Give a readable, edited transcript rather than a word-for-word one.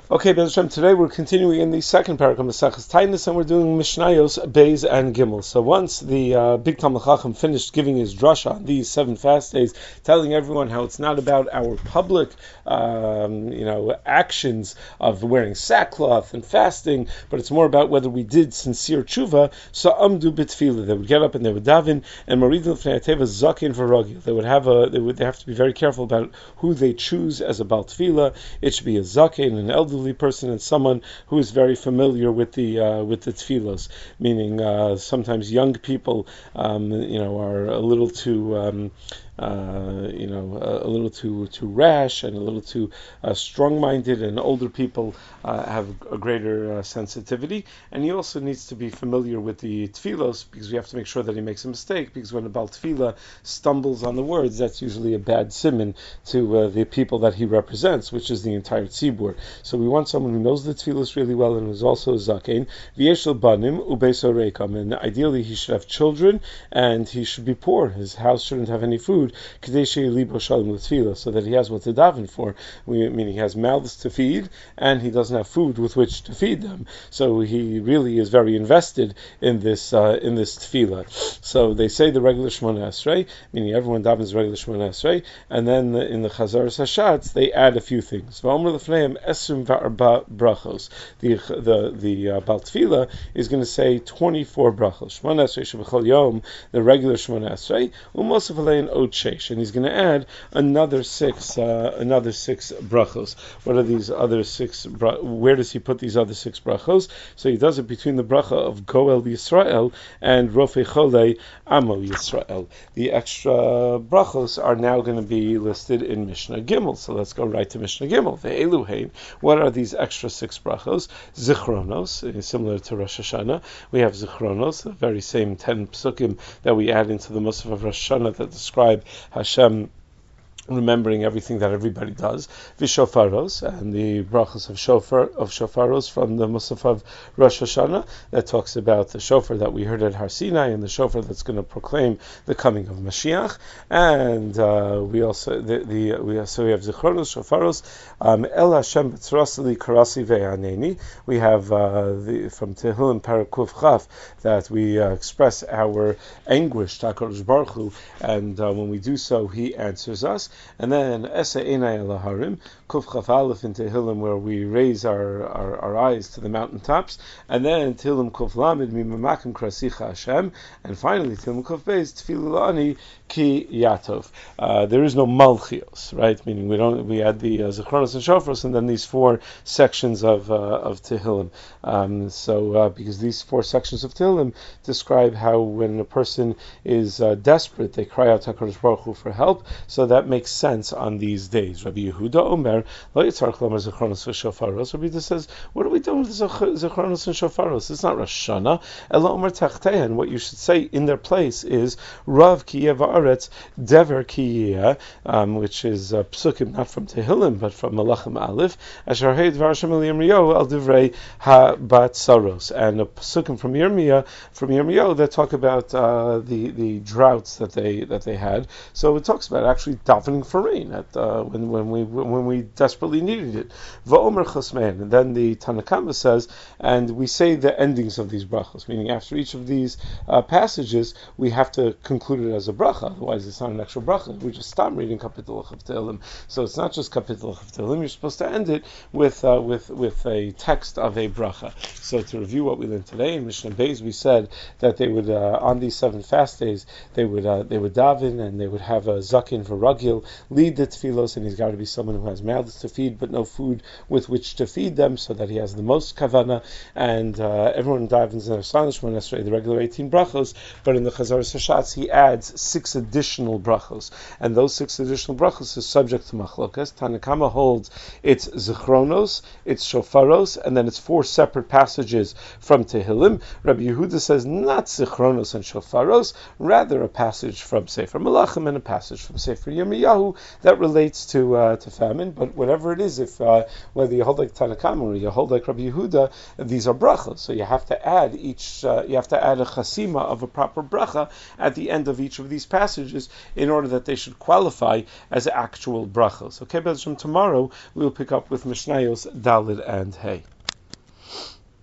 Okay, Bez Hashem, today we're continuing in the second parak of Maseches Tainus, and we're doing Mishnayos, Beis, and Gimel. So once the big Talmid Chacham finished giving his drasha on these 7 fast days, telling everyone how it's not about our public, actions of wearing sackcloth and fasting, but it's more about whether we did sincere tshuva. So Amdu B'Tefillah, they would get up and they would daven, and Maridin L'Fnei Hateva Zakin V'Ragil. They have to be very careful about who they choose as a Bal Tefillah. It should be a Zakin, an elderly person, and someone who is very familiar with the tefillos, meaning sometimes young people are a little too a little too rash and a little too strong-minded, and older people have a greater sensitivity. And he also needs to be familiar with the tefillos, because we have to make sure that he makes a mistake, because when a Bal Tefillah stumbles on the words, that's usually a bad siman to the people that he represents, which is the entire tzibur. So we want someone who knows the tefillos really well and who's also a zaken. V'yeshel banim ubeso reikam, and ideally he should have children and he should be poor. His house shouldn't have any food, so that he has what to daven for. Meaning he has mouths to feed and he doesn't have food with which to feed them. So he really is very invested in this tefillah. So they say the regular Shemona Esrei, meaning everyone davens regular Shemona Esrei, and then in the Chazaras Hashatz they add a few things. V'omer lefneim esrim v'arba brachos. The Bal Tefillah is going to say 24 brachos. Shemona Esrei shebechol yom, the regular Shemona Esrei, umosaf alein od sheish, and he's going to add another six brachos. What are these other 6? Where does he put these other 6 brachos? So he does it between the bracha of Goel Yisrael and Rofei Cholei Amo Yisrael. The extra brachos are now going to be listed in Mishnah Gimel. So let's go right to Mishnah Gimel. The Eluhein. What are these extra 6 brachos? Zichronos, similar to Rosh Hashanah. We have Zichronos, the very same 10 psukim that we add into the Musaf of Rosh Hashanah that describe Hashem remembering everything that everybody does. Vishofaros, and the brachos of shofaros from the Musaf of Rosh Hashanah that talks about the shofar that we heard at Har Sinai and the shofar that's going to proclaim the coming of Mashiach. And we have zichronos, shofaros. El Hashem b'tzrasili karasi ve'aneni. We have from Tehillim Parakuf Chaf that we express our anguish to HaKadosh Baruch Hu, and when we do so, He answers us. And then Esa Einai Laharim, Kuf Chaf Aleph in Tehillim, where we raise our eyes to the mountaintops, and then Tehillim Kuf Lamed Mimamakim Krasicha Hashem, and finally Tehillim Kuf Beis Tefillah Ki Yatov. There is no Malchios, right? Meaning we add the Zichronos and Shofros, and then these 4 sections of Tehillim. Because these 4 sections of Tehillim describe how when a person is desperate, they cry out to HaKadosh Baruch Hu for help. So that makes sense on these days. Rabbi Yehuda Omer, Lo Yitzarech Lomer Zichronos v'Shofaros. Rabbi Yehuda says, what are we doing with Zichronos and Shofaros? It's not Rosh Hashanah. Ela Omer Tachtehen. What you should say in their place is Rav Kiyeh Va'aretz Dever Kiyeh, which is psukim not from Tehillim but from Malachim Aleph. Asher Heid Varsham El Yirmiyahu El Divrei Ha-Bat Saros, and a psukim from Yirmiyahu that talk about the droughts that they had. So it talks about actually davening for rain at when we desperately needed it. Va'omer Chosmein, and then the Tanna Kama says, and we say the endings of these brachos, meaning after each of these passages we have to conclude it as a bracha. Otherwise, it's not an actual bracha. We just stop reading Kapitel of Tehillim. So it's not just Kapitel of Tehillim. You're supposed to end it with a text of a bracha. So to review what we learned today in Mishnah Beis, we said that they would on these 7 fast days they would daven, and they would have a zakin for ragil lead the tefillos, and he's got to be someone who has mouths to feed but no food with which to feed them, so that he has the most kavana. And everyone davens in their Shemona Esrei, the regular 18 brachos, but in the Chazaras Hashatz he adds 6 additional brachos, and those 6 additional brachos is subject to machlokas. Tanna Kama holds it's zichronos, it's shofaros, and then it's 4 separate passages from Tehillim. Rabbi Yehuda says not zichronos and shofaros, rather a passage from Sefer Malachim and a passage from Sefer Yirmiyahu. Eliyahu that relates to famine. But whatever it is, if whether you hold like Tanakam or you hold like Rabbi Yehuda, these are brachas. So you have to add each. You have to add a chasima of a proper bracha at the end of each of these passages in order that they should qualify as actual brachas. Okay, but tomorrow we will pick up with Mishnayos Dalid and Hey.